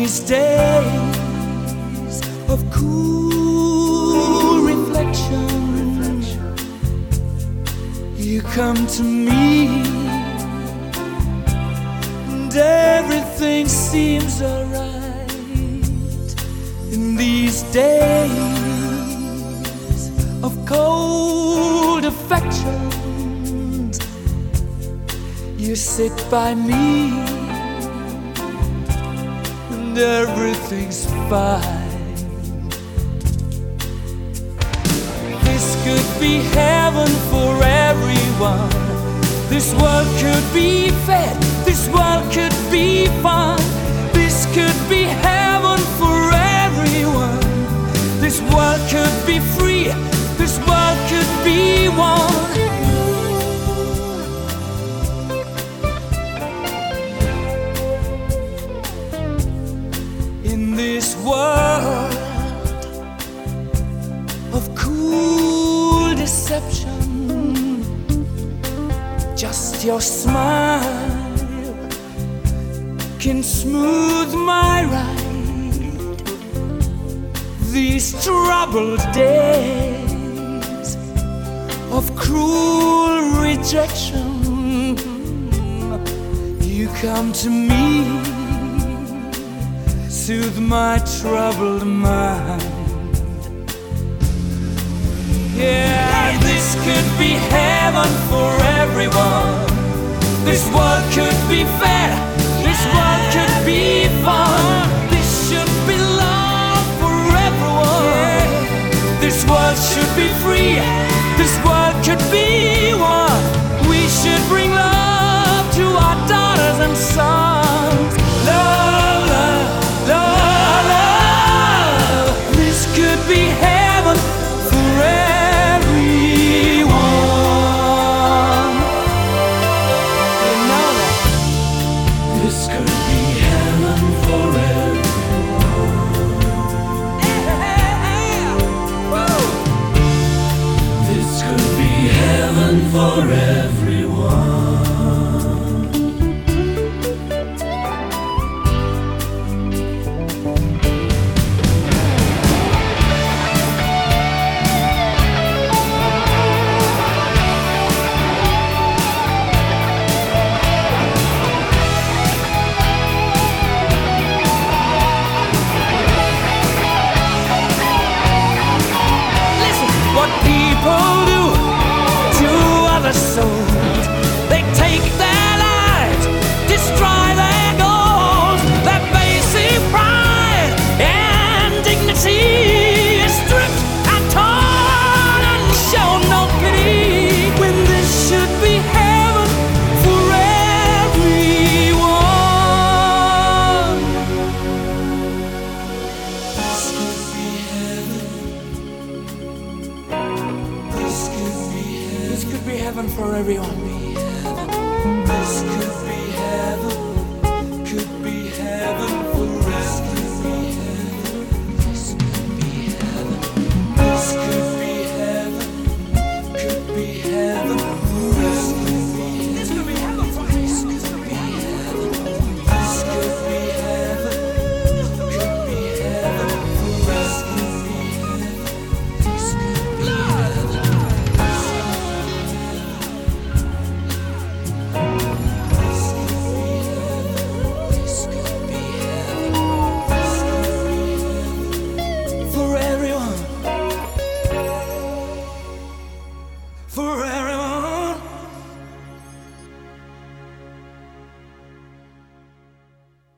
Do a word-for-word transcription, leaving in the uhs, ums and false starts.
these days of cool reflection, you come to me and everything seems alright. In these days of cold affections, you sit by me and everything's fine. This could be heaven for everyone. This world could be fed, this world could be fun. This could be heaven for everyone. This world could be free, this world could be one. In this world of cool deception, just your smile can smooth my ride. These troubled days of cruel rejection, you come to me, soothe my troubled mind. Yeah, this could be heaven for everyone. This world could be fair, this world could be fun. This should be love for everyone. This world should be free, this world could be one. We should bring love to our daughters and sons. Love, love, love, love. This could be heaven for everyone. You know that. This could be heaven for everyone. Yeah. Woo. This could be heaven for everyone. What people do to other souls, they take their lives, destroy their goals. Their basic pride and dignity is stripped and torn and shown no pity, when this should be heaven for everyone. This could be heaven. This could be heaven. This could be heaven for everyone. This could be